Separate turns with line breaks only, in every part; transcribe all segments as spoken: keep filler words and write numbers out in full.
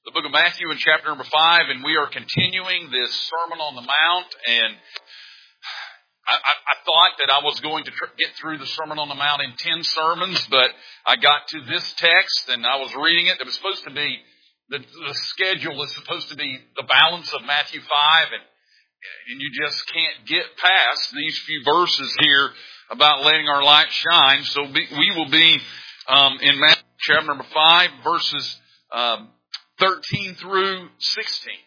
the book of Matthew in chapter number five, and we are continuing this Sermon on the Mount. And I, I, I thought that I was going to tr- get through the Sermon on the Mount in ten sermons, but I got to this text and I was reading it. It was supposed to be, the, the schedule is supposed to be the balance of Matthew five, and, and you just can't get past these few verses here about letting our light shine. So be, we will be um, in Matthew chapter number five, verses um, thirteen through sixteen.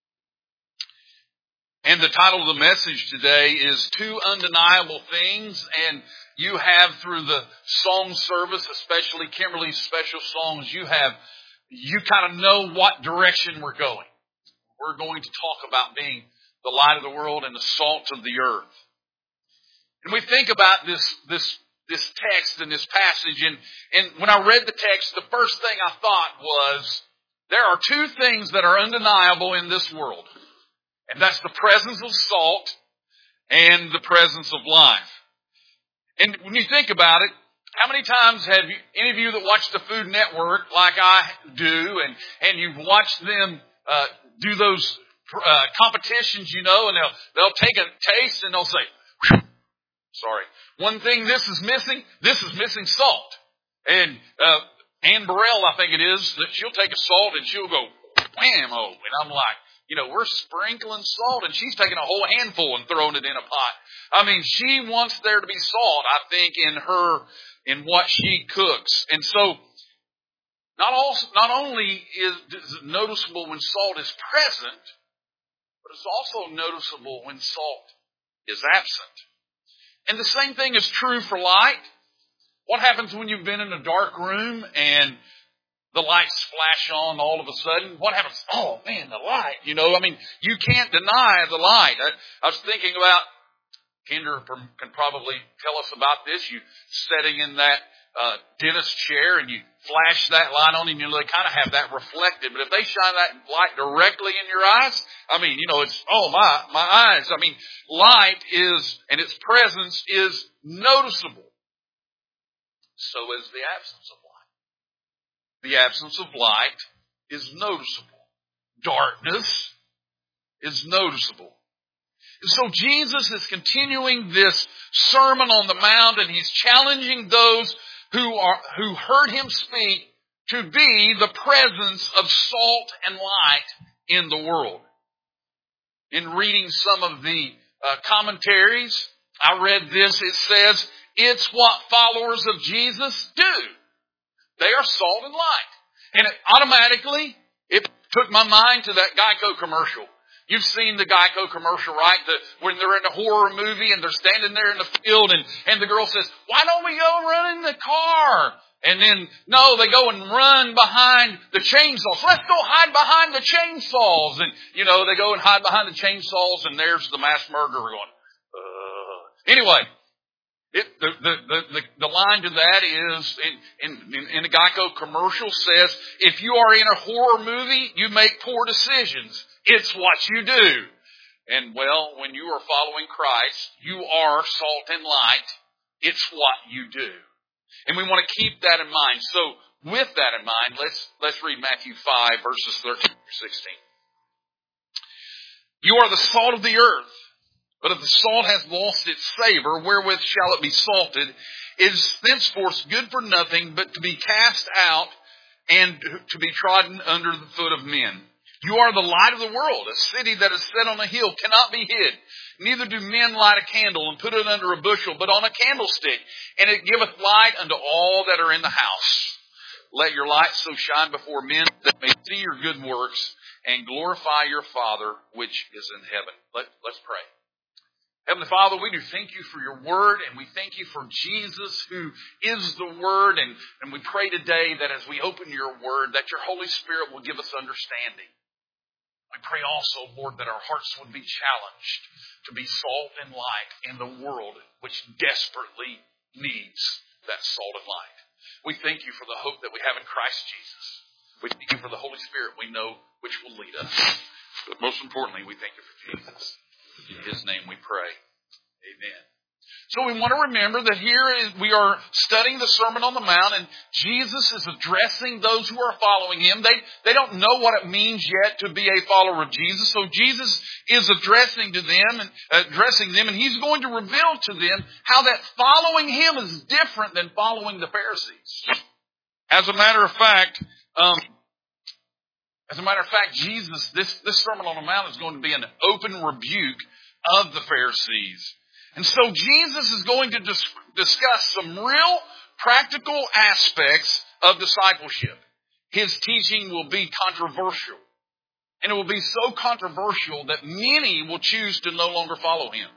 And the title of the message today is Two Undeniable Things. And you have, through the song service, especially Kimberly's special songs, you have, you kind of know what direction we're going. We're going to talk about being the light of the world and the salt of the earth. And we think about this, this, this text and this passage, and, and when I read the text, the first thing I thought was, there are two things that are undeniable in this world. And that's the presence of salt and the presence of life. And when you think about it, how many times have you, any of you that watch the Food Network like I do, and, and you've watched them uh, do those uh, competitions, you know, and they'll, they'll take a taste and they'll say, Phew, sorry, one thing this is missing, this is missing salt. And uh, Ann Burrell, I think it is, that she'll take a salt and she'll go, whammo. And I'm like, you know, we're sprinkling salt, and she's taking a whole handful and throwing it in a pot. I mean, she wants there to be salt, I think, in her, in what she cooks. And so, not also, not only is, is it noticeable when salt is present, but it's also noticeable when salt is absent. And the same thing is true for light. What happens when you've been in a dark room and the lights flash on all of a sudden? What happens? Oh, man, the light. You know, I mean, you can't deny the light. I, I was thinking about, Kendra can probably tell us about this. You sitting in that uh, dentist chair and you flash that light on and you really kind of have that reflected. But if they shine that light directly in your eyes, I mean, you know, it's, oh, my, my eyes. I mean, light is, and its presence is noticeable. So is the absence of light. The absence of light is noticeable. Darkness is noticeable. And so Jesus is continuing this Sermon on the Mount, and he's challenging those who are who heard him speak to be the presence of salt and light in the world. In reading some of the uh, commentaries, I read this. It says, it's what followers of Jesus do. They are salt and light. And it automatically, it took my mind to that Geico commercial. You've seen the Geico commercial, right? The, when they're in a horror movie and they're standing there in the field and, and the girl says, why don't we go run in the car? And then, no, they go and run behind the chainsaws. Let's go hide behind the chainsaws. And, you know, they go and hide behind the chainsaws, and there's the mass murderer going, uh. Anyway. It, the, the, the, the line to that is, in, in, in a Geico commercial says, if you are in a horror movie, you make poor decisions. It's what you do. And well, when you are following Christ, you are salt and light. It's what you do. And we want to keep that in mind. So with that in mind, let's, let's read Matthew five, verses thirteen through sixteen. You are the salt of the earth. But if the salt has lost its savor, wherewith shall it be salted? It is thenceforth good for nothing, but to be cast out and to be trodden under the foot of men. You are the light of the world. A city that is set on a hill cannot be hid. Neither do men light a candle and put it under a bushel, but on a candlestick, and it giveth light unto all that are in the house. Let your light so shine before men that they may see your good works and glorify your Father which is in heaven. Let, let's pray. Heavenly Father, we do thank you for your word, and we thank you for Jesus, who is the word. And, and we pray today that as we open your word, that your Holy Spirit will give us understanding. We pray also, Lord, that our hearts would be challenged to be salt and light in the world which desperately needs that salt and light. We thank you for the hope that we have in Christ Jesus. We thank you for the Holy Spirit we know which will lead us. But most importantly, we thank you for Jesus. In his name we pray. Amen. So So we want to remember that here is, we are studying the Sermon on the Mount, and Jesus is addressing those who are following Him. They, they don't know what it means yet to be a follower of Jesus. So Jesus is addressing to them and addressing them, and He's going to reveal to them how that following Him is different than following the Pharisees. As a matter of fact, um, as a matter of fact, Jesus, this, this Sermon on the Mount is going to be an open rebuke of the Pharisees. And so Jesus is going to dis- discuss some real practical aspects of discipleship. His teaching will be controversial. And it will be so controversial that many will choose to no longer follow Him.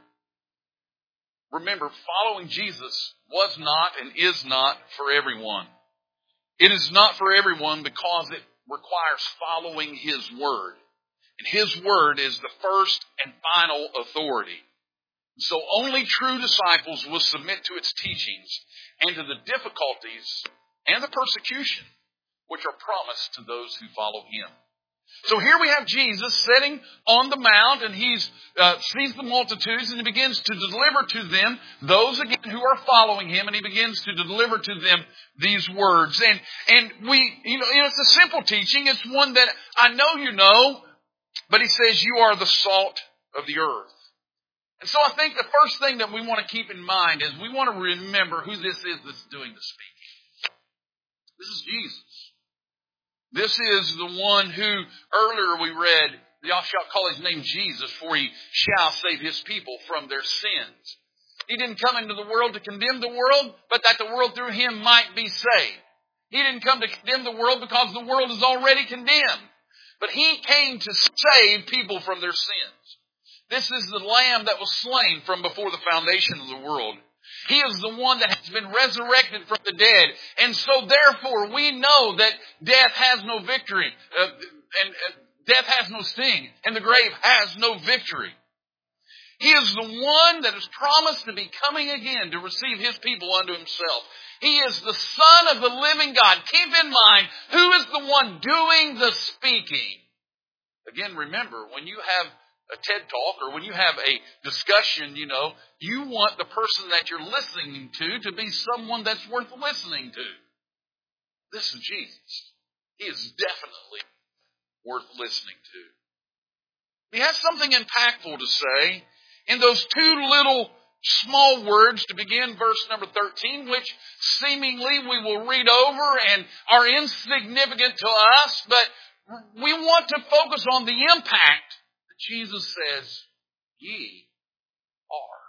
Remember, following Jesus was not and is not for everyone. It is not for everyone because it requires following His Word. And His Word is the first and final authority. So only true disciples will submit to its teachings and to the difficulties and the persecution which are promised to those who follow Him. So here we have Jesus sitting on the mount, and He uh, sees the multitudes, and He begins to deliver to them those again who are following Him, and He begins to deliver to them these words. And and we, you know, it's a simple teaching. It's one that I know you know, but He says you are the salt of the earth. And so I think the first thing that we want to keep in mind is we want to remember who this is that's doing the speaking. This is Jesus. This is the one who, earlier we read, thou shalt call His name Jesus, for He shall save His people from their sins. He didn't come into the world to condemn the world, but that the world through Him might be saved. He didn't come to condemn the world because the world is already condemned. But He came to save people from their sins. This is the Lamb that was slain from before the foundation of the world. He is the one that has been resurrected from the dead. And so therefore we know that death has no victory. Uh, and uh, death has no sting. And the grave has no victory. He is the one that is promised to be coming again to receive His people unto Himself. He is the Son of the living God. Keep in mind, who is the one doing the speaking? Again, remember, when you have a TED Talk, or when you have a discussion, you know, you want the person that you're listening to to be someone that's worth listening to. This is Jesus. He is definitely worth listening to. He has something impactful to say in those two little small words to begin verse number thirteen, which seemingly we will read over and are insignificant to us, but we want to focus on the impact. Jesus says, ye are.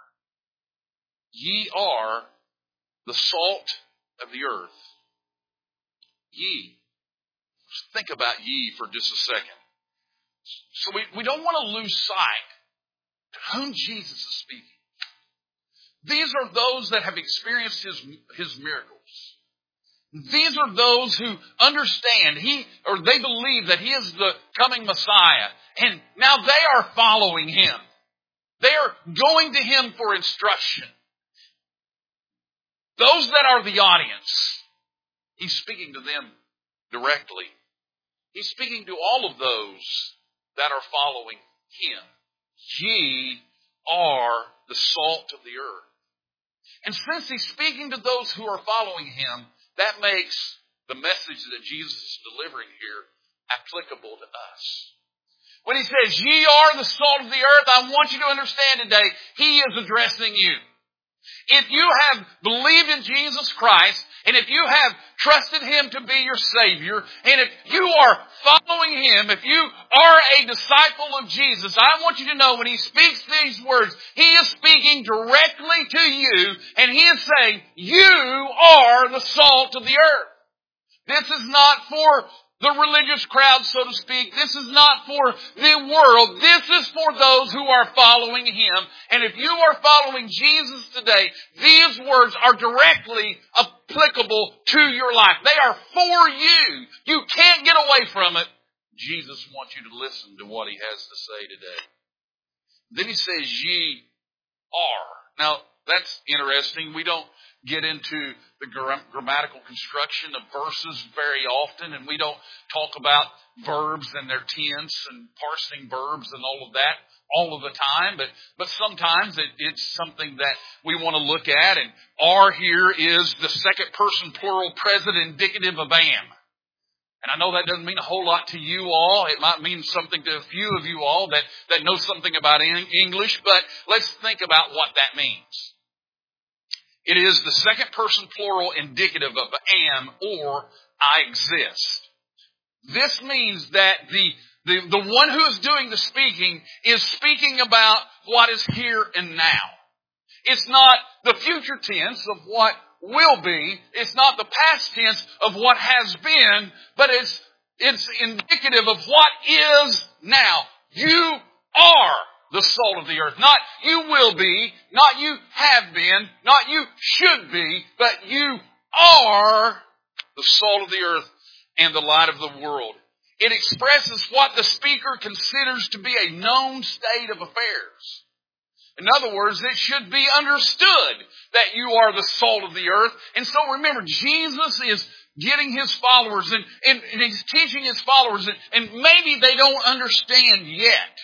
Ye are the salt of the earth. Ye. Just think about ye for just a second. So we, we don't want to lose sight to whom Jesus is speaking. These are those that have experienced His, His miracles. These are those who understand He, or they believe that He is the coming Messiah. And now they are following Him. They are going to Him for instruction. Those that are the audience, He's speaking to them directly. He's speaking to all of those that are following Him. Ye are the salt of the earth. And since He's speaking to those who are following Him, that makes the message that Jesus is delivering here applicable to us. When He says, ye are the salt of the earth, I want you to understand today, He is addressing you. If you have believed in Jesus Christ, and if you have trusted Him to be your Savior, and if you are following Him, if you are a disciple of Jesus, I want you to know when He speaks these words, He is speaking directly to you, and He is saying, you are the salt of the earth. This is not for the religious crowd, so to speak. This is not for the world. This is for those who are following Him. And if you are following Jesus today, these words are directly applicable to your life. They are for you. You can't get away from it. Jesus wants you to listen to what He has to say today. Then He says, ye are. Now, that's interesting. We don't get into the gra- grammatical construction of verses very often, and we don't talk about verbs and their tense and parsing verbs and all of that all of the time, but but sometimes it, it's something that we want to look at. And are here is the second person plural present indicative of am. And I know that doesn't mean a whole lot to you all. It might mean something to a few of you all that, that know something about English, but let's think about what that means. It is the second person plural indicative of am or I exist. This means that the, the, the one who is doing the speaking is speaking about what is here and now. It's not the future tense of what will be. It's not the past tense of what has been, but it's, it's indicative of what is now. You are the salt of the earth. Not you will be, not you have been, not you should be, but you are the salt of the earth and the light of the world. It expresses what the speaker considers to be a known state of affairs. In other words, it should be understood that you are the salt of the earth. And so remember, Jesus is getting his followers and, and, and he's teaching his followers, and, and maybe they don't understand yet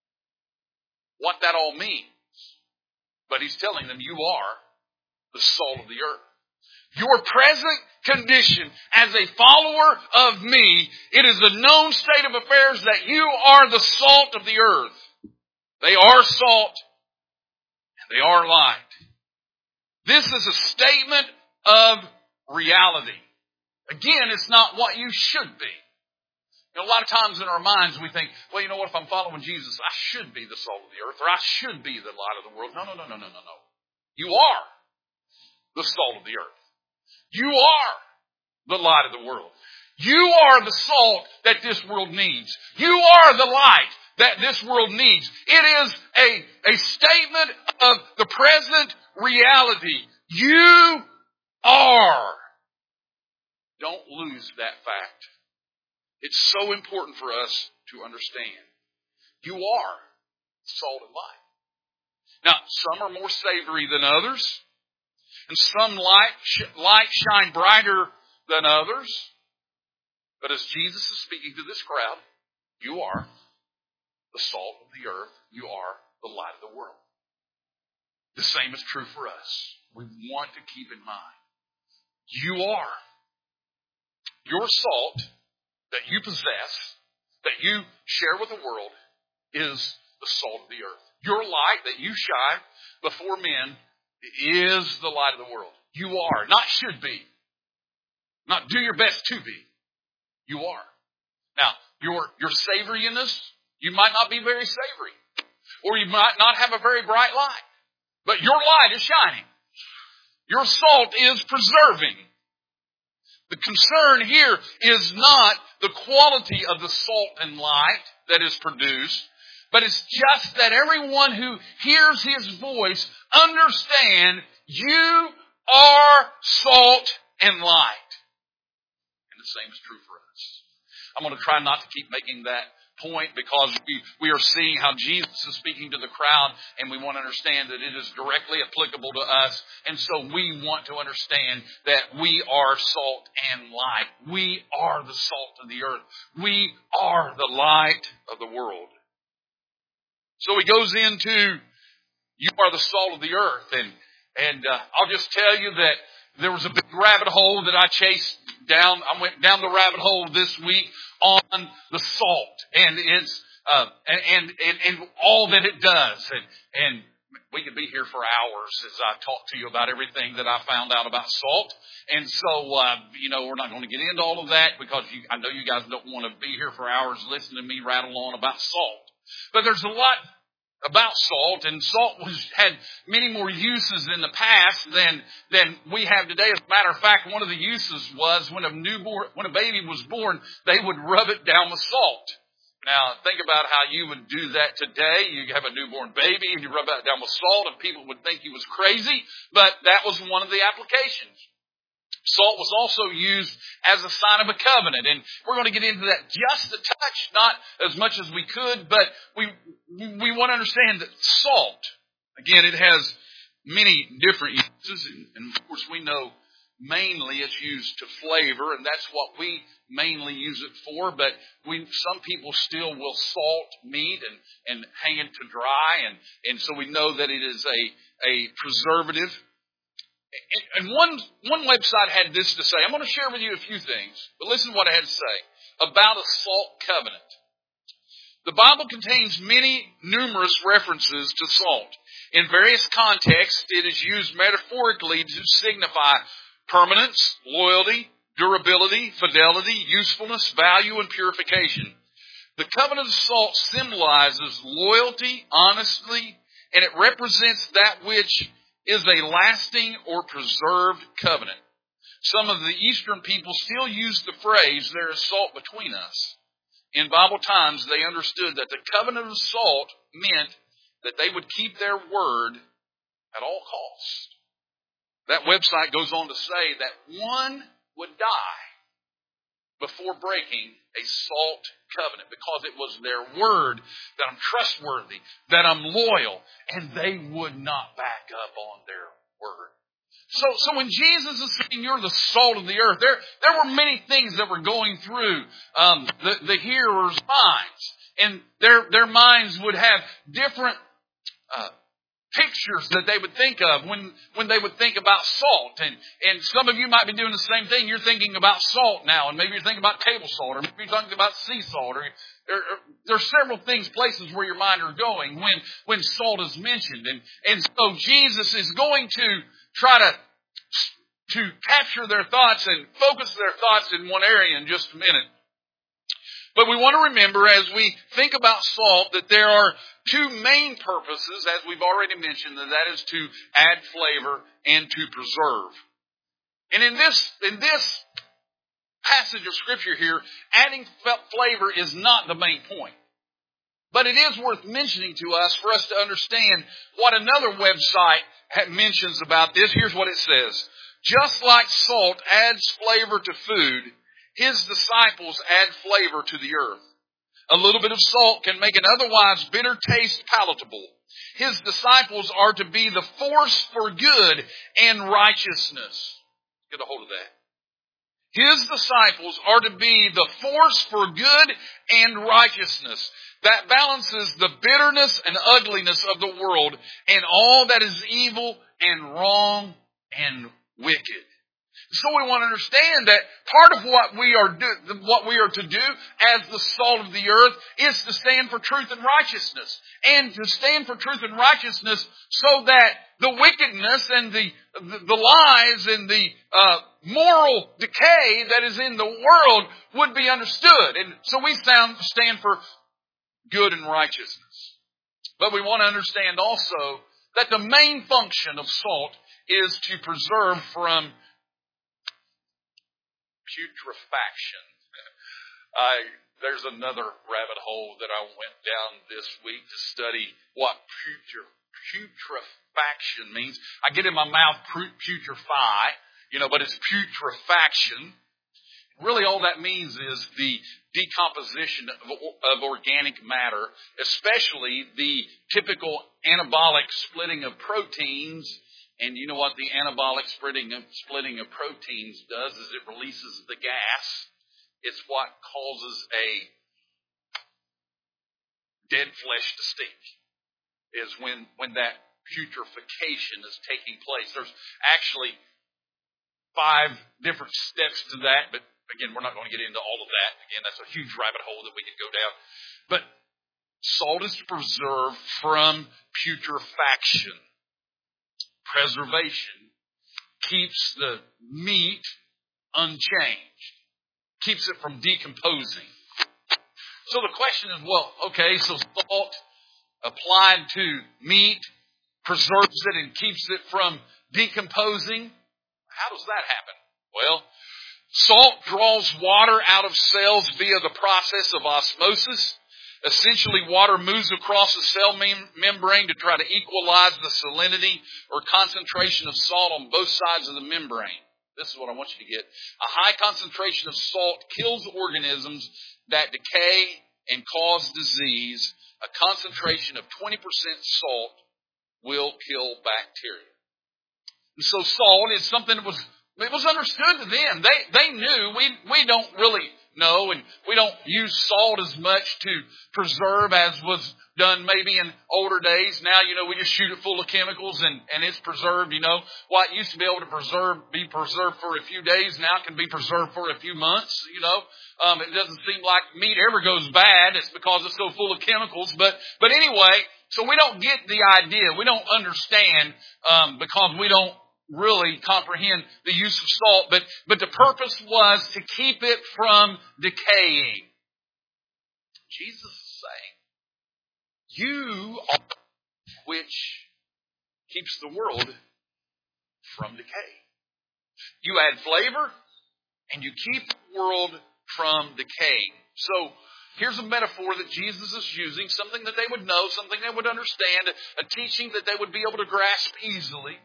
what that all means. But he's telling them, you are the salt of the earth. Your present condition as a follower of me, it is a known state of affairs that you are the salt of the earth. They are salt. They are light. This is a statement of reality. Again, it's not what you should be. You know, a lot of times in our minds we think, well, you know what, if I'm following Jesus, I should be the salt of the earth, or I should be the light of the world. No, no, no, no, no, no, no. You are the salt of the earth. You are the light of the world. You are the salt that this world needs. You are the light that this world needs. It is a, a statement of the present reality. You are. Don't lose that fact. It's so important for us to understand. You are salt and light. Now, some are more savory than others, and some light, light shine brighter than others. But as Jesus is speaking to this crowd, you are the salt of the earth. You are the light of the world. The same is true for us. We want to keep in mind. You are. Your salt that you possess, that you share with the world, is the salt of the earth. Your light that you shine before men is the light of the world. You are. Not should be. Not do your best to be. You are. Now, your, your savoriness, you might not be very savory. Or you might not have a very bright light. But your light is shining. Your salt is preserving. The concern here is not the quality of the salt and light that is produced, but it's just that everyone who hears his voice understand you are salt and light. And the same is true for us. I'm going to try not to keep making that point because we, we are seeing how Jesus is speaking to the crowd, and we want to understand that it is directly applicable to us. And so we want to understand that we are salt and light. We are the salt of the earth. We are the light of the world. So he goes into, you are the salt of the earth. And, and uh, I'll just tell you that there was a big rabbit hole that I chased down. I went down the rabbit hole this week on the salt and its uh, and, and and and all that it does, and and we could be here for hours as I talk to you about everything that I found out about salt. And so uh, you know, we're not going to get into all of that because you, I know you guys don't want to be here for hours listening to me rattle on about salt. But there's a lot about salt, and salt was had many more uses in the past than than we have today. As a matter of fact, one of the uses was when a newborn, when a baby was born, they would rub it down with salt. Now, think about how you would do that today. You have a newborn baby and you rub it down with salt, and people would think you was crazy, but that was one of the applications. Salt was also used as a sign of a covenant, and we're going to get into that just a touch, not as much as we could, but we we want to understand that salt, again, it has many different uses, and of course we know mainly it's used to flavor, and that's what we mainly use it for. But we, some people still will salt meat and, and hang it to dry, and, and so we know that it is a, a preservative. And one, one website had this to say. I'm going to share with you a few things, but listen to what I had to say about a salt covenant. The Bible contains many numerous references to salt. In various contexts, it is used metaphorically to signify permanence, loyalty, durability, fidelity, usefulness, value, and purification. The covenant of salt symbolizes loyalty, honesty, and it represents that which is a lasting or preserved covenant. Some of the Eastern people still use the phrase, there is salt between us. In Bible times, they understood that the covenant of salt meant that they would keep their word at all costs. That website goes on to say that one would die before breaking a salt covenant because it was their word that I'm trustworthy, that I'm loyal, and they would not back up on their word. So, so when Jesus is saying you're the salt of the earth, there, there were many things that were going through um, the, the hearers' minds. And their, their minds would have different uh, pictures that they would think of when, when they would think about salt. And, and some of you might be doing the same thing. You're thinking about salt now, and maybe you're thinking about table salt, or maybe you're talking about sea salt. Or, or, or there's several things, places where your mind are going when, when salt is mentioned. And, and so Jesus is going to try to, to capture their thoughts and focus their thoughts in one area in just a minute. But we want to remember as we think about salt that there are two main purposes, as we've already mentioned, and that is to add flavor and to preserve. And in this, in this passage of Scripture here, adding flavor is not the main point. But it is worth mentioning to us for us to understand what another website mentions about this. Here's what it says. Just like salt adds flavor to food, His disciples add flavor to the earth. A little bit of salt can make an otherwise bitter taste palatable. His disciples are to be the force for good and righteousness. Get a hold of that. His disciples are to be the force for good and righteousness that balances the bitterness and ugliness of the world and all that is evil and wrong and wicked. So we want to understand that part of what we are do, what we are to do as the salt of the earth is to stand for truth and righteousness, and to stand for truth and righteousness so that the wickedness and the the, the lies and the uh, moral decay that is in the world would be understood. And so we stand stand for good and righteousness. But we want to understand also that the main function of salt is to preserve from putrefaction. I, there's another rabbit hole that I went down this week to study what putre, putrefaction means. I get in my mouth putrefy, you know, but it's putrefaction. Really all that means is the decomposition of, of organic matter, especially the typical anabolic splitting of proteins. And you know what the anabolic splitting of, splitting of proteins does is it releases the gas. It's what causes a dead flesh to stink, is when, when that putrefaction is taking place. There's actually five different steps to that, but again, we're not going to get into all of that. Again, that's a huge rabbit hole that we could go down. But salt is to preserve from putrefaction. Preservation keeps the meat unchanged, keeps it from decomposing. So the question is, well, okay, so salt applied to meat preserves it and keeps it from decomposing. How does that happen? Well, salt draws water out of cells via the process of osmosis. Essentially, water moves across the cell mem- membrane to try to equalize the salinity or concentration of salt on both sides of the membrane. This is what I want you to get. A high concentration of salt kills organisms that decay and cause disease. A concentration of twenty percent salt will kill bacteria. And so salt is something that was, it was understood to them. They, they knew. We, we don't really know, and we don't use salt as much to preserve as was done maybe in older days. Now, you know, we just shoot it full of chemicals and, and it's preserved, you know. What used to be able to preserve, be preserved for a few days now can be preserved for a few months, you know. Um, it doesn't seem like meat ever goes bad. It's because it's so full of chemicals. But, but anyway, so we don't get the idea. We don't understand, um, because we don't really comprehend the use of salt. But, but the purpose was to keep it from decaying. Jesus is saying, you are which keeps the world from decay. You add flavor and you keep the world from decaying. So here's a metaphor that Jesus is using, something that they would know, something they would understand, a teaching that they would be able to grasp easily.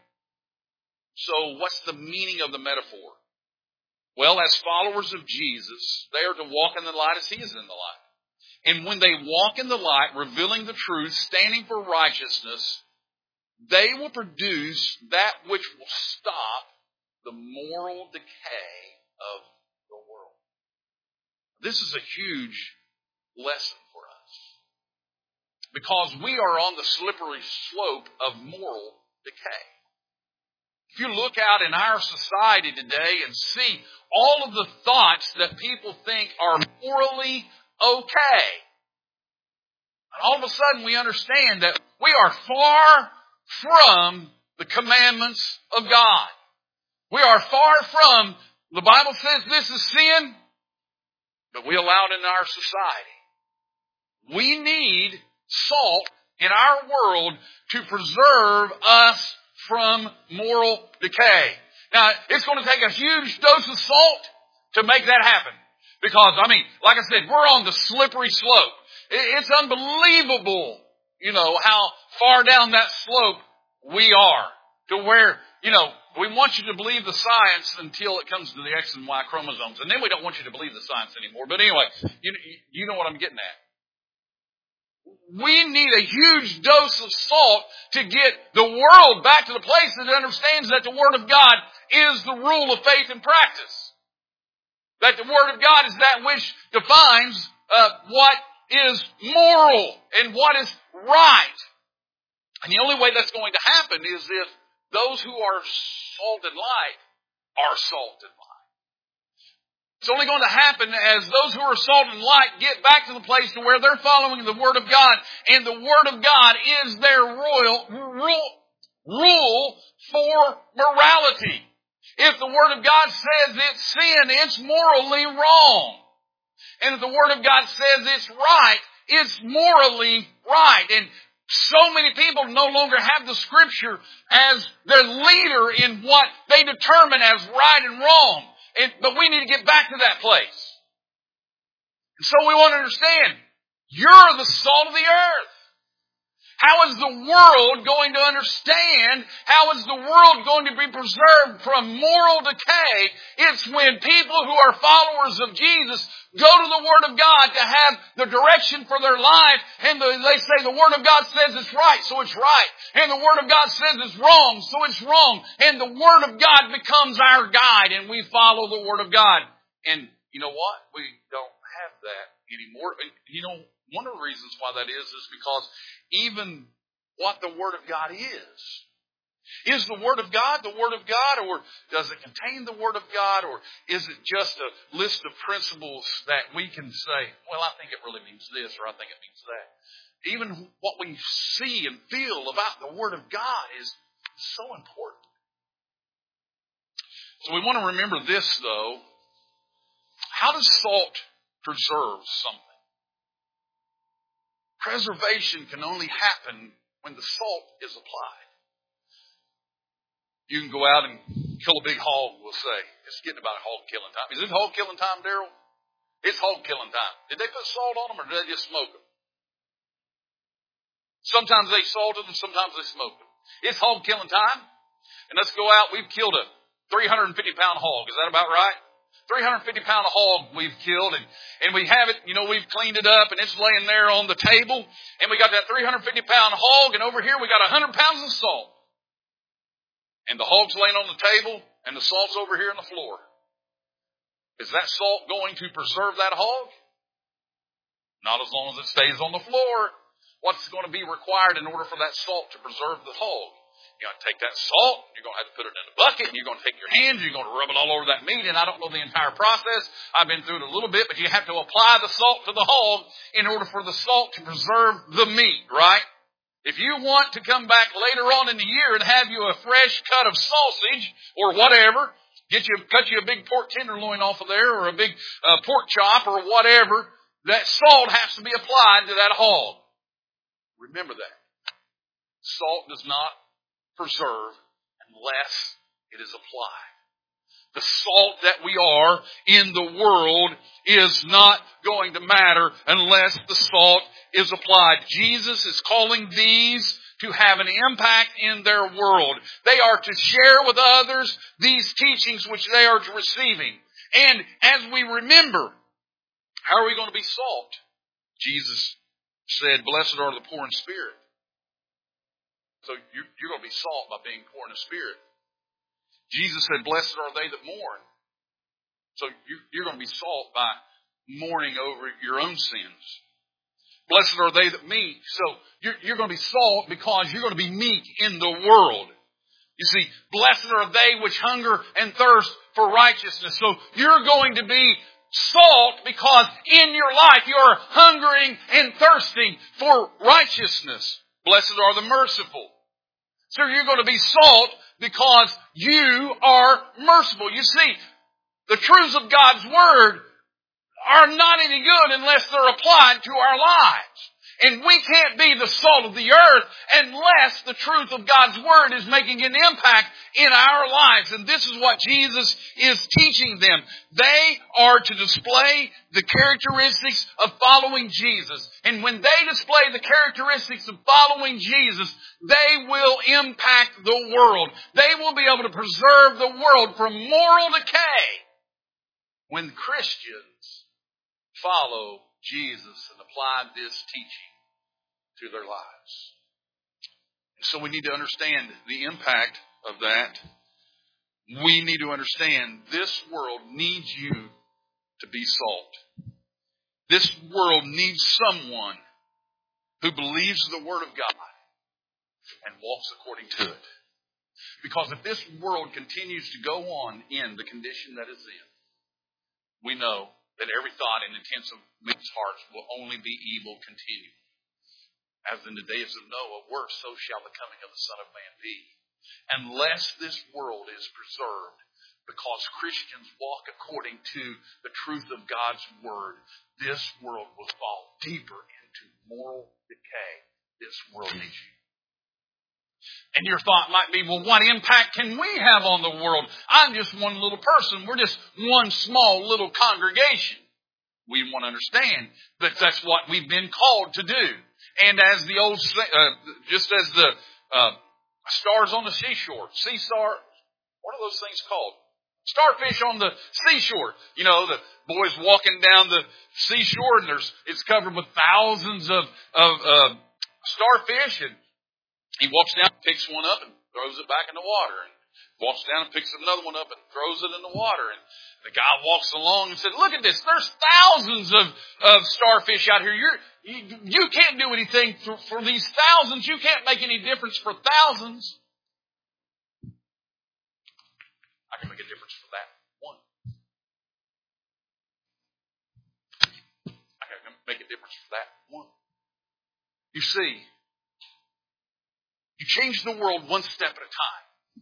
So what's the meaning of the metaphor? Well, as followers of Jesus, they are to walk in the light as He is in the light. And when they walk in the light, revealing the truth, standing for righteousness, they will produce that which will stop the moral decay of the world. This is a huge lesson for us, because we are on the slippery slope of moral decay. If you look out in our society today and see all of the thoughts that people think are morally okay, and all of a sudden we understand that we are far from the commandments of God. We are far from, the Bible says this is sin, but we allow it in our society. We need salt in our world to preserve us from moral decay. Now, it's going to take a huge dose of salt to make that happen. Because, I mean, like I said, we're on the slippery slope. It's unbelievable, you know, how far down that slope we are. To where, you know, we want you to believe the science until it comes to the X and Y chromosomes. And then we don't want you to believe the science anymore. But anyway, you, you know what I'm getting at. We need a huge dose of salt to get the world back to the place that it understands that the Word of God is the rule of faith and practice. That the Word of God is that which defines uh, what is moral and what is right. And the only way that's going to happen is if those who are salt and light are salt and light. It's only going to happen as those who are salt and light get back to the place to where they're following the Word of God, and the Word of God is their royal rule, rule for morality. If the Word of God says it's sin, it's morally wrong. And if the Word of God says it's right, it's morally right. And so many people no longer have the Scripture as their leader in what they determine as right and wrong. And, but we need to get back to that place. And so we want to understand, you're the salt of the earth. How is the world going to understand? How is the world going to be preserved from moral decay? It's when people who are followers of Jesus go to the Word of God to have the direction for their life, and the, they say the Word of God says it's right, so it's right. And the Word of God says it's wrong, so it's wrong. And the Word of God becomes our guide, and we follow the Word of God. And you know what? We don't have that anymore. You know, one of the reasons why that is is because even what the Word of God is. Is the Word of God the Word of God, or does it contain the Word of God, or is it just a list of principles that we can say, well, I think it really means this, or I think it means that. Even what we see and feel about the Word of God is so important. So we want to remember this, though. How does salt preserve something? Preservation can only happen when the salt is applied. You can go out and kill a big hog, we'll say. It's getting about hog killing time. Is it hog killing time, Daryl? It's hog killing time. Did they put salt on them, or did they just smoke them? Sometimes they salted them, sometimes they smoked them. It's hog killing time. And let's go out. We've killed a three hundred fifty pound hog. Is that about right? three hundred fifty pound hog we've killed, and, and we have it, you know, we've cleaned it up, and it's laying there on the table, and we got that three hundred fifty pound hog, and over here we got one hundred pounds of salt. and the hog's laying on the table and the salt's over here on the floor. Is that salt going to preserve that hog? Not as long as it stays on the floor. What's going to be required in order for that salt to preserve the hog? You're going to take that salt, you're going to have to put it in a bucket, and you're going to take your hands, you're going to rub it all over that meat, and I don't know the entire process. I've been through it a little bit, but you have to apply the salt to the hog in order for the salt to preserve the meat, right? If you want to come back later on in the year and have you a fresh cut of sausage or whatever, get you, cut you a big pork tenderloin off of there or a big uh, pork chop or whatever, that salt has to be applied to that hog. Remember that. Salt does not preserve unless it is applied. The salt that we are in the world is not going to matter unless the salt is applied. Jesus is calling these to have an impact in their world. They are to share with others these teachings which they are receiving. And as we remember, how are we going to be salt? Jesus said, blessed are the poor in spirit. So you're, you're going to be salt by being poor in the spirit. Jesus said, blessed are they that mourn. So you, you're going to be salt by mourning over your own sins. Blessed are they that meek. So you're, you're going to be salt because you're going to be meek in the world. You see, blessed are they which hunger and thirst for righteousness. So you're going to be salt because in your life you're hungering and thirsting for righteousness. Blessed are the merciful. So you're going to be salt because you are merciful. You see, the truths of God's Word are not any good unless they're applied to our lives. And we can't be the salt of the earth unless the truth of God's Word is making an impact in our lives. And this is what Jesus is teaching them. They are to display the characteristics of following Jesus. And when they display the characteristics of following Jesus, they will impact the world. They will be able to preserve the world from moral decay when Christians follow Jesus and apply this teaching to their lives. And so we need to understand the impact of that. We need to understand this world needs you to be salt. This world needs someone who believes the Word of God and walks according to it. Because if this world continues to go on in the condition that it's in, we know that every thought and intent of men's hearts will only be evil continually. As in the days of Noah, worse, so shall the coming of the Son of Man be. Unless this world is preserved, because Christians walk according to the truth of God's Word, this world will fall deeper into moral decay. This world needs you. And your thought might be, well, what impact can we have on the world? I'm just one little person. We're just one small little congregation. We want to understand that that's what we've been called to do. And as the old, uh, just as the uh, stars on the seashore, sea star, what are those things called? Starfish on the seashore. You know, the boys walking down the seashore, and there's it's covered with thousands of of uh, starfish, and he walks down, picks one up, and throws it back in the water. And walks down and picks another one up and throws it in the water. And the guy walks along and said, look at this. There's thousands of, of starfish out here. You're, you, you can't do anything for, for these thousands. You can't make any difference for thousands. I can make a difference for that one. I can make a difference for that one. You see, you change the world one step at a time.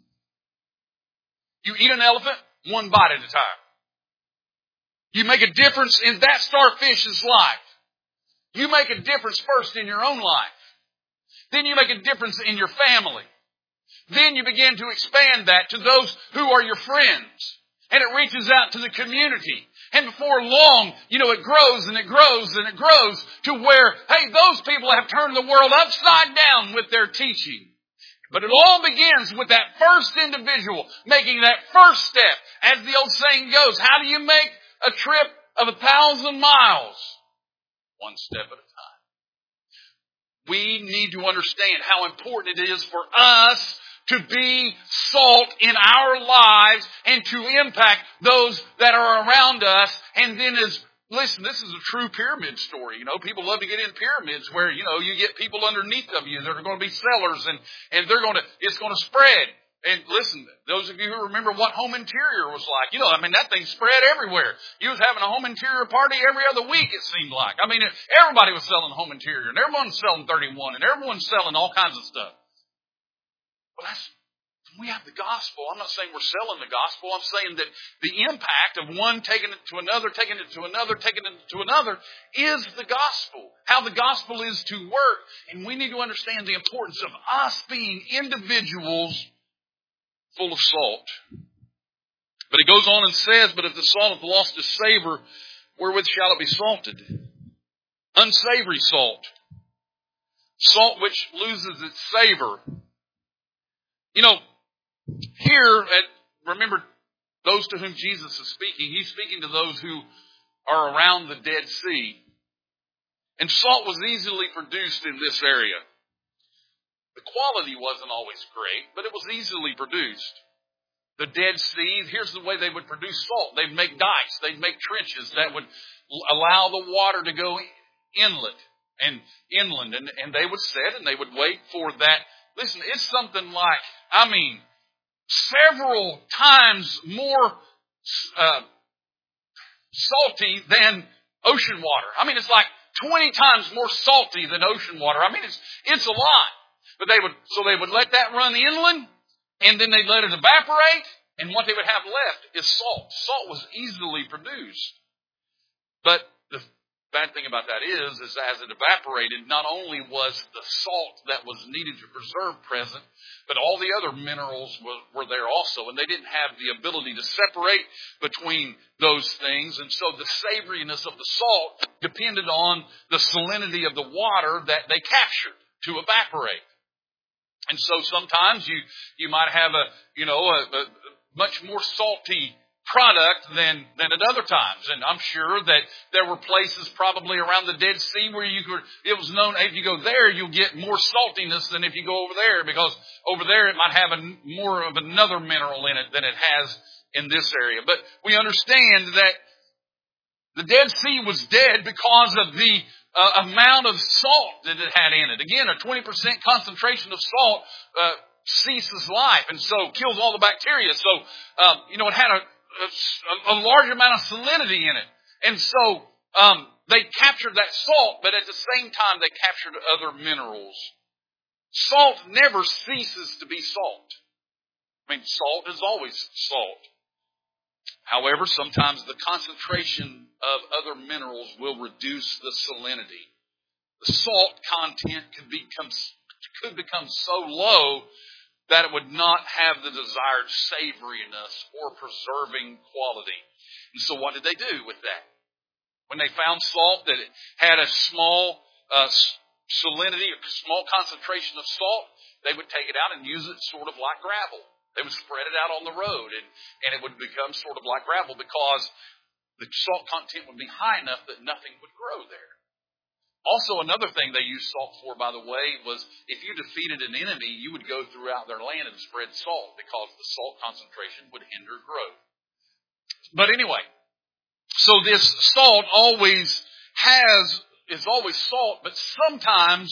You eat an elephant one bite at a time. You make a difference in that starfish's life. You make a difference first in your own life. Then you make a difference in your family. Then you begin to expand that to those who are your friends. And it reaches out to the community. And before long, you know, it grows and it grows and it grows to where, hey, those people have turned the world upside down with their teaching. But it all begins with that first individual making that first step. As the old saying goes, how do you make a trip of a thousand miles? One step at a time. We need to understand how important it is for us to be salt in our lives and to impact those that are around us. And then as, listen, this is a true pyramid story. You know, people love to get in pyramids where, you know, you get people underneath of you that are going to be sellers and, and they're going to, it's going to spread. And listen, those of you who remember what home interior was like, you know, I mean, that thing spread everywhere. You was having a home interior party every other week, it seemed like. I mean, everybody was selling home interior, and everyone's selling thirty-one, and everyone's selling all kinds of stuff. Well, that's, we have the gospel. I'm not saying we're selling the gospel. I'm saying that the impact of one taking it to another, taking it to another, taking it to another is the gospel. How the gospel is to work. And we need to understand the importance of us being individuals full of salt. But he goes on and says, but if the salt hath lost its savor, wherewith shall it be salted? Unsavory salt. Salt which loses its savor. You know, here, at, remember, those to whom Jesus is speaking, he's speaking to those who are around the Dead Sea. And salt was easily produced in this area. The quality wasn't always great, but it was easily produced. The Dead Sea, here's the way they would produce salt. They'd make dikes. They'd make trenches that would allow the water to go inlet and inland. And, and they would sit and they would wait for that. Listen, it's something like, I mean, several times more uh, salty than ocean water. I mean, it's like twenty times more salty than ocean water. I mean, it's it's a lot. But they would, so they would let that run inland, and then they'd let it evaporate, and what they would have left is salt. Salt was easily produced. But the bad thing about that is, is as it evaporated, not only was the salt that was needed to preserve present, but all the other minerals were, were there also, and they didn't have the ability to separate between those things, and so the savoriness of the salt depended on the salinity of the water that they captured to evaporate. And so sometimes you, you might have a, you know, a, a much more salty product than, than at other times. And I'm sure that there were places probably around the Dead Sea where you could, it was known, if you go there, you'll get more saltiness than if you go over there, because over there it might have a, more of another mineral in it than it has in this area. But we understand that the Dead Sea was dead because of the Uh, amount of salt that it had in it. Again, a twenty percent concentration of salt uh, ceases life, and so kills all the bacteria. So, um, you know, it had a, a, a large amount of salinity in it. And so um, they captured that salt, but at the same time they captured other minerals. Salt never ceases to be salt. I mean, salt is always salt. However, sometimes the concentration of other minerals will reduce the salinity. The salt content could become, could become so low that it would not have the desired savoriness or preserving quality. And so what did they do with that? When they found salt that it had a small uh, salinity, a small concentration of salt, they would take it out and use it sort of like gravel. They would spread it out on the road, and, and it would become sort of like gravel because the salt content would be high enough that nothing would grow there. Also, another thing they used salt for, by the way, was if you defeated an enemy, you would go throughout their land and spread salt because the salt concentration would hinder growth. But anyway, so this salt always has, is always salt, but sometimes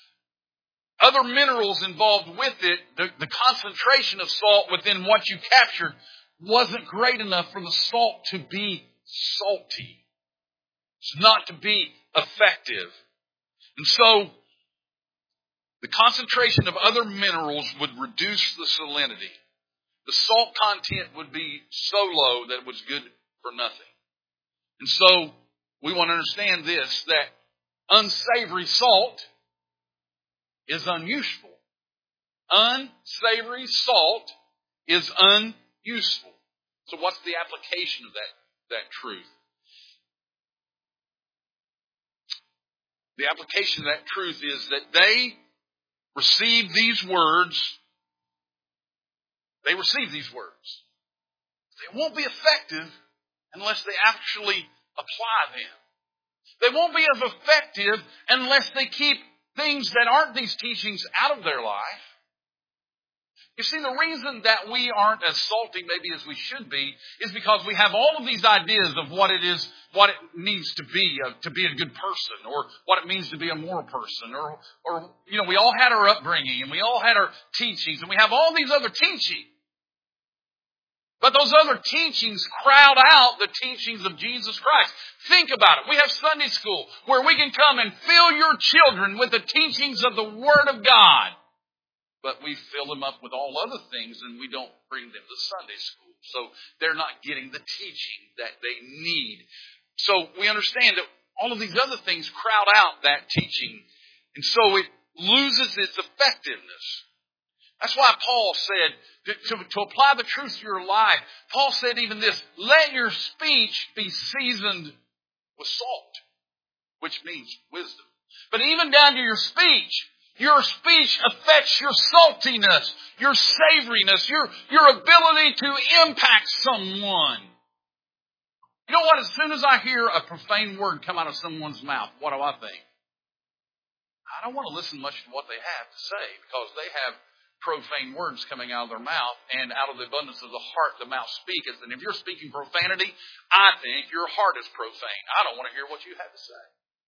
other minerals involved with it, the, the concentration of salt within what you captured wasn't great enough for the salt to be salty. It's not to be effective. And so, the concentration of other minerals would reduce the salinity. The salt content would be so low that it was good for nothing. And so, we want to understand this, that unsavory salt is unuseful. Unsavory salt is unuseful. So what's the application of that, that truth? The application of that truth is that they receive these words. They receive these words. They won't be effective unless they actually apply them. They won't be as effective unless they keep things that aren't these teachings out of their life. You see, the reason that we aren't as salty maybe as we should be is because we have all of these ideas of what it is, what it means to be, uh, to be a good person, or what it means to be a moral person, or, or, you know, we all had our upbringing, and we all had our teachings, and we have all these other teachings. But those other teachings crowd out the teachings of Jesus Christ. Think about it. We have Sunday school where we can come and fill your children with the teachings of the Word of God. But we fill them up with all other things and we don't bring them to Sunday school. So they're not getting the teaching that they need. So we understand that all of these other things crowd out that teaching. And so it loses its effectiveness. That's why Paul said, to, to, to apply the truth to your life, Paul said even this, let your speech be seasoned with salt, which means wisdom. But even down to your speech, your speech affects your saltiness, your savoriness, your, your ability to impact someone. You know what? As soon as I hear a profane word come out of someone's mouth, what do I think? I don't want to listen much to what they have to say because they have profane words coming out of their mouth, and out of the abundance of the heart the mouth speaketh. And if you're speaking profanity, I think your heart is profane. I don't want to hear what you have to say.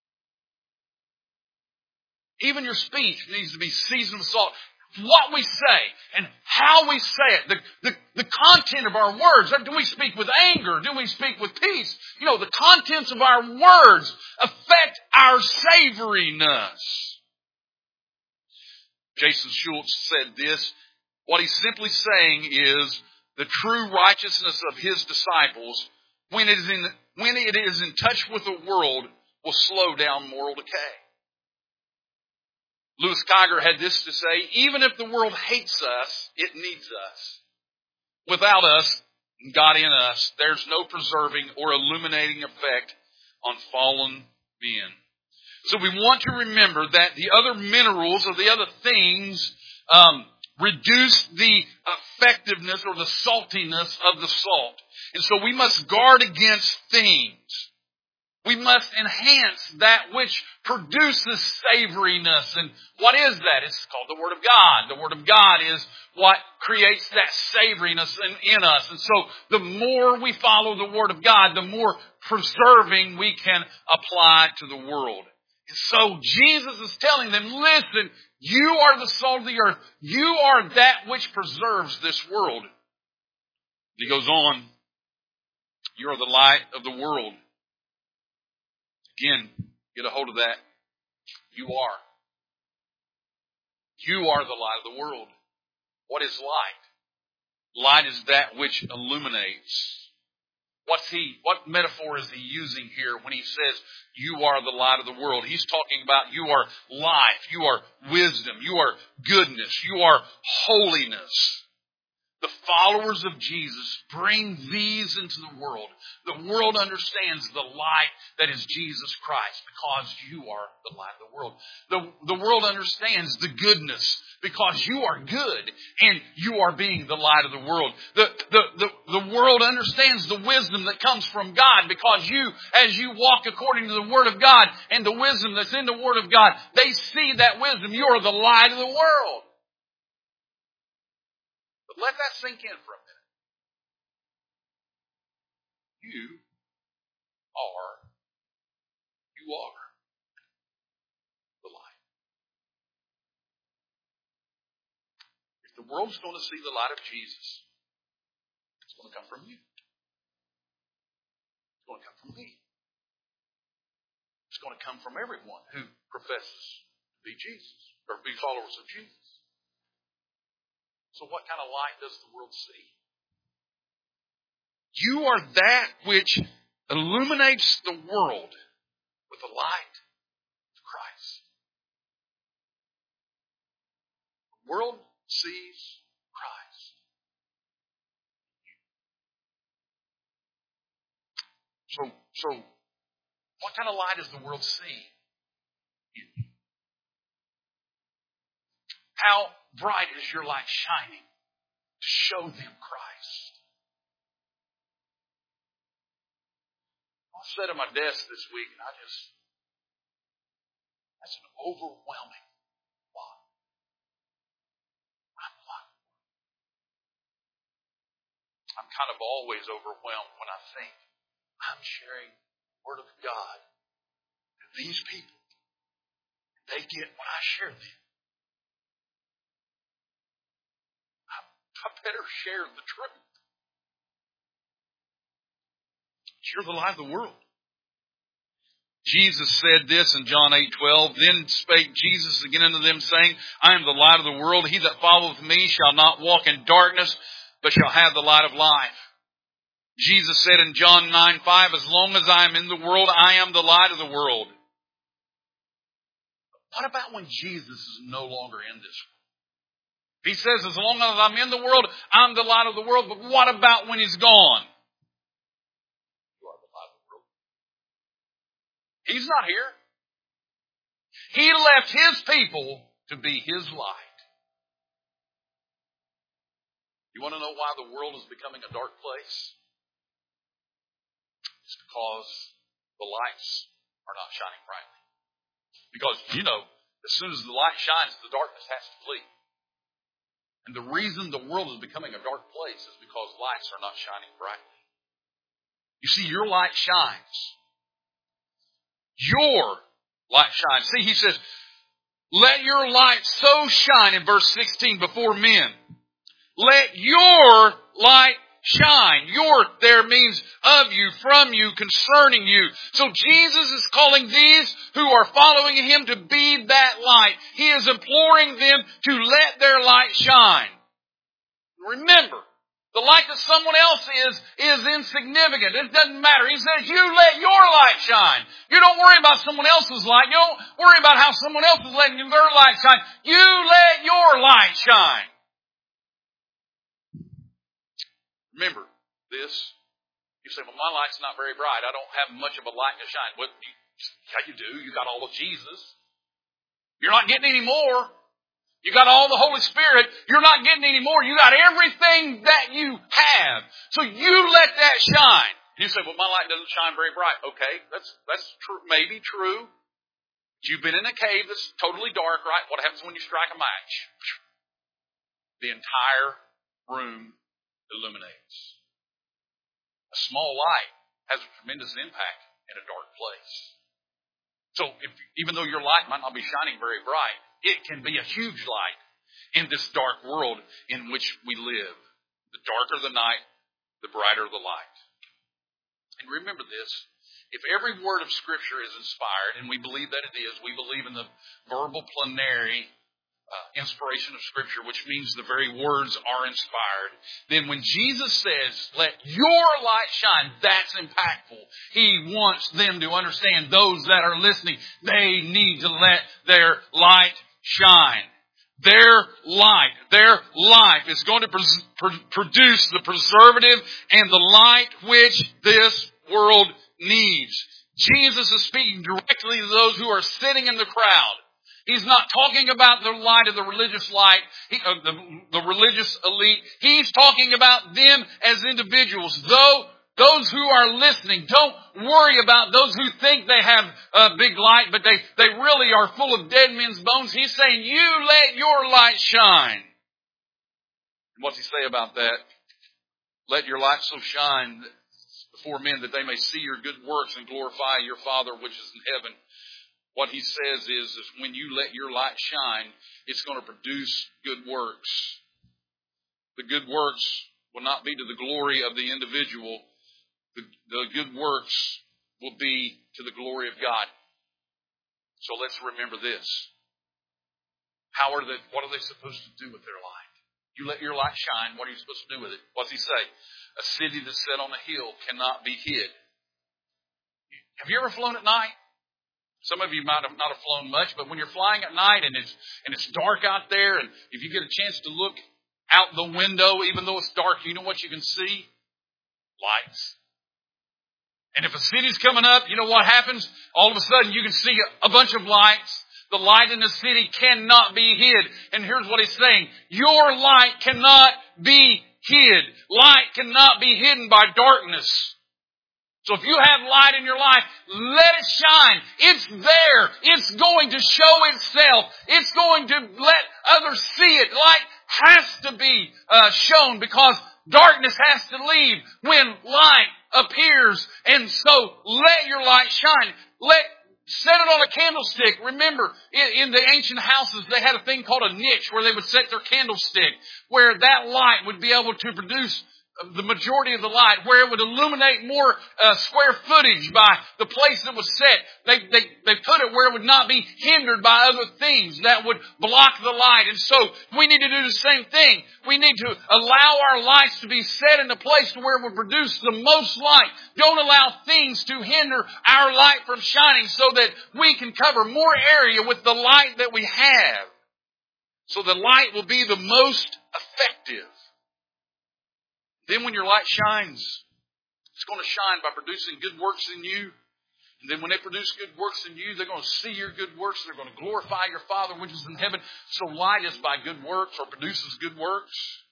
Even your speech needs to be seasoned with salt. What we say and how we say it, the, the, the content of our words. Do we speak with anger? Do we speak with peace? You know, the contents of our words affect our savoriness. Jason Schultz said this. What he's simply saying is the true righteousness of his disciples, when it is in, when it is in touch with the world, will slow down moral decay. Louis Kiger had this to say, even if the world hates us, it needs us. Without us, God in us, there's no preserving or illuminating effect on fallen men. So we want to remember that the other minerals or the other things um, reduce the effectiveness or the saltiness of the salt. And so we must guard against things. We must enhance that which produces savoriness. And what is that? It's called the Word of God. The Word of God is what creates that savoriness in, in us. And so the more we follow the Word of God, the more preserving we can apply to the world. And so Jesus is telling them, listen, you are the salt of the earth. You are that which preserves this world. He goes on, you are the light of the world. Again, get a hold of that. You are. You are the light of the world. What is light? Light is that which illuminates. What's he, what metaphor is he using here when he says, you are the light of the world? He's talking about you are life, you are wisdom, you are goodness, you are holiness. The followers of Jesus bring these into the world. The world understands the light that is Jesus Christ because you are the light of the world. The, the world understands the goodness because you are good and you are being the light of the world. The, the, the, the world understands the wisdom that comes from God because you, as you walk according to the Word of God and the wisdom that's in the Word of God, they see that wisdom. You are the light of the world. Let that sink in for a minute. You are, you are the light. If the world's going to see the light of Jesus, it's going to come from you. It's going to come from me. It's going to come from everyone who professes to be Jesus or be followers of Jesus. So what kind of light does the world see? You are that which illuminates the world with the light of Christ. The world sees Christ. So, so what kind of light does the world see? You. How bright is your light shining to show them Christ? I sat at my desk this week and I just, that's an overwhelming lot. I'm like, I'm kind of always overwhelmed when I think I'm sharing the Word of God to these people. They get what I share them. I, I better share the truth. You're the light of the world. Jesus said this in John eight twelve. Then spake Jesus again unto them, saying, I am the light of the world. He that followeth me shall not walk in darkness, but shall have the light of life. Jesus said in John nine five, As long as I am in the world, I am the light of the world. What about when Jesus is no longer in this world? He says, as long as I'm in the world, I'm the light of the world. But what about when He's gone? He's not here. He left His people to be His light. You want to know why the world is becoming a dark place? It's because the lights are not shining brightly. Because, you know, as soon as the light shines, the darkness has to flee. And the reason the world is becoming a dark place is because lights are not shining brightly. You see, your light shines. Your light shines. See, He says, let your light so shine in verse sixteen before men. Let your light shine. Your there means of you, from you, concerning you. So Jesus is calling these who are following Him to be that light. He is imploring them to let their light shine. Remember, the light that someone else is, is insignificant. It doesn't matter. He says, you let your light shine. You don't worry about someone else's light. You don't worry about how someone else is letting their light shine. You let your light shine. Remember this. You say, well, my light's not very bright. I don't have much of a light to shine. Well, you, yeah, you do. You got all of Jesus. You're not getting any more. You got all the Holy Spirit. You're not getting any more. You got everything that you have. So you let that shine. You say, well, my light doesn't shine very bright. Okay, that's that's true, maybe true. You've been in a cave that's totally dark, right? What happens when you strike a match? The entire room illuminates. A small light has a tremendous impact in a dark place. So if, even though your light might not be shining very bright, it can be a huge light in this dark world in which we live. The darker the night, the brighter the light. And remember this, if every word of Scripture is inspired, and we believe that it is, we believe in the verbal plenary uh, inspiration of Scripture, which means the very words are inspired, then when Jesus says, let your light shine, that's impactful. He wants them to understand, those that are listening, they need to let their light shine. Their light, their life is going to pres- pr- produce the preservative and the light which this world needs. Jesus is speaking directly to those who are sitting in the crowd. He's not talking about the light of the religious light, he, uh, the, the religious elite. He's talking about them as individuals. Though those who are listening, don't worry about those who think they have a big light, but they, they really are full of dead men's bones. He's saying, you let your light shine. And what's He say about that? Let your light so shine before men that they may see your good works and glorify your Father which is in heaven. What He says is, is when you let your light shine, it's going to produce good works. The good works will not be to the glory of the individual. The, the good works will be to the glory of God. So let's remember this. How are they, what are they supposed to do with their light? You let your light shine. What are you supposed to do with it? What's He say? A city that's set on a hill cannot be hid. Have you ever flown at night? Some of you might have not have flown much, but when you're flying at night and it's and it's dark out there, and if you get a chance to look out the window, even though it's dark, you know what you can see? Lights. And if a city's coming up, you know what happens? All of a sudden you can see a bunch of lights. The light in the city cannot be hid. And here's what He's saying. Your light cannot be hid. Light cannot be hidden by darkness. So if you have light in your life, let it shine. It's there. It's going to show itself. It's going to let others see it. Light has to be uh, shown because Darkness has to leave when light appears. And so let your light shine. Let Set it on a candlestick. Remember, in, in the ancient houses, they had a thing called a niche where they would set their candlestick, where that light would be able to produce the majority of the light, where it would illuminate more uh, square footage by the place that was set. They, they, they put it where it would not be hindered by other things that would block the light. And so we need to do the same thing. We need to allow our lights to be set in a place where it will produce the most light. Don't allow things to hinder our light from shining so that we can cover more area with the light that we have. So the light will be the most effective. Then when your light shines, it's going to shine by producing good works in you. And then when they produce good works in you, they're going to see your good works. They're going to glorify your Father which is in heaven. So light is by good works or produces good works.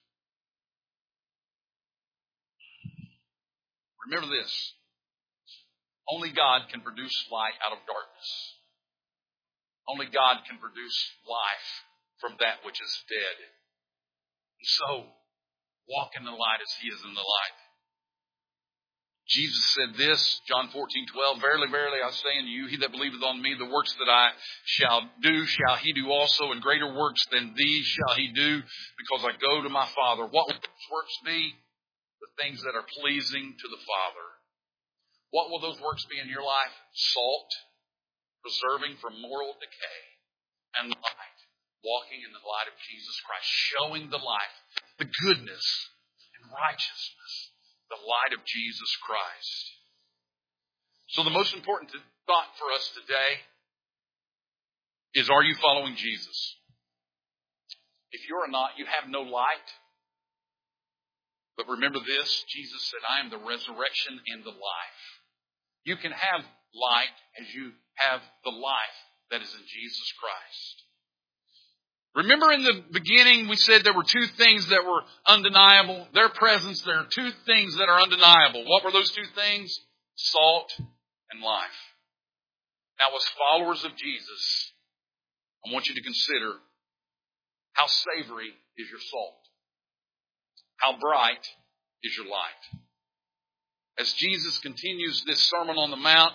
Remember this. Only God can produce light out of darkness. Only God can produce life from that which is dead. And so, walk in the light as He is in the light. Jesus said this, John fourteen twelve, Verily, verily, I say unto you, he that believeth on me, the works that I shall do, shall he do also, and greater works than these shall he do, because I go to my Father. What will those works be? The things that are pleasing to the Father. What will those works be in your life? Salt, preserving from moral decay, and light, walking in the light of Jesus Christ, showing the life, the goodness and righteousness, the light of Jesus Christ. So the most important thought for us today is, are you following Jesus? If you're not, you have no light. But remember this, Jesus said, I am the resurrection and the life. You can have light as you have the life that is in Jesus Christ. Remember in the beginning we said there were two things that were undeniable. Their presence, there are two things that are undeniable. What were those two things? Salt and life. Now as followers of Jesus, I want you to consider how savory is your salt. How bright is your light. As Jesus continues this Sermon on the Mount,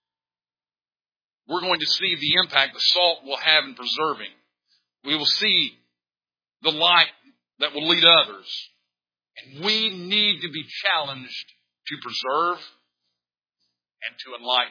we're going to see the impact the salt will have in preserving. We will see the light that will lead others. And we need to be challenged to preserve and to enlighten.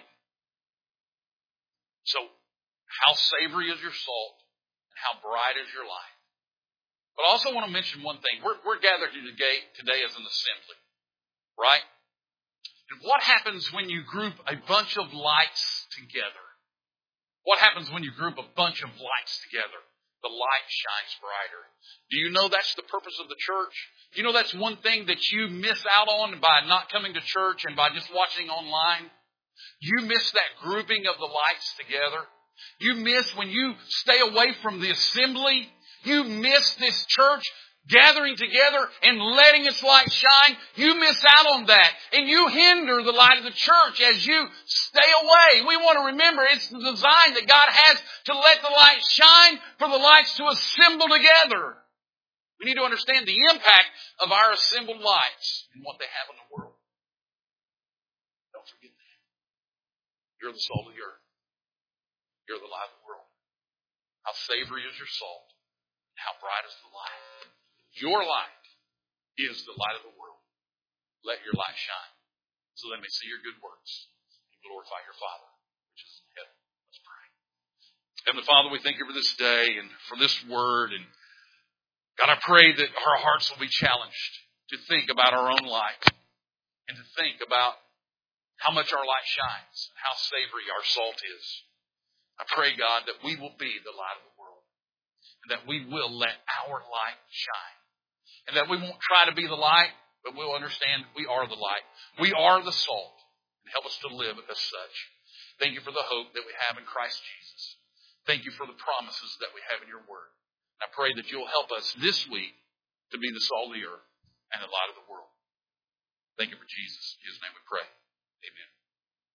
So, how savory is your salt and how bright is your light? But I also want to mention one thing. We're, we're gathered here today, today as an assembly, right? And what happens when you group a bunch of lights together? What happens when you group a bunch of lights together? The light shines brighter. Do you know that's the purpose of the church? Do you know that's one thing that you miss out on by not coming to church and by just watching online? You miss that grouping of the lights together. You miss when you stay away from the assembly. You miss this church gathering together and letting its light shine. You miss out on that. And you hinder the light of the church as you stay away. We want to remember it's the design that God has to let the light shine for the lights to assemble together. We need to understand the impact of our assembled lights and what they have in the world. Don't forget that. You're the salt of the earth. You're the light of the world. How savory is your salt? How bright is the light? Your light is the light of the world. Let your light shine so they may see your good works and glorify your Father, which is in heaven. Let's pray. Heavenly Father, we thank you for this day and for this word. And God, I pray that our hearts will be challenged to think about our own light and to think about how much our light shines, how savory our salt is. I pray, God, that we will be the light of the world and that we will let our light shine. And that we won't try to be the light, but we'll understand we are the light. We are the salt. And help us to live as such. Thank you for the hope that we have in Christ Jesus. Thank you for the promises that we have in your word. I pray that you'll help us this week to be the salt of the earth and the light of the world. Thank you for Jesus. In his name we pray. Amen.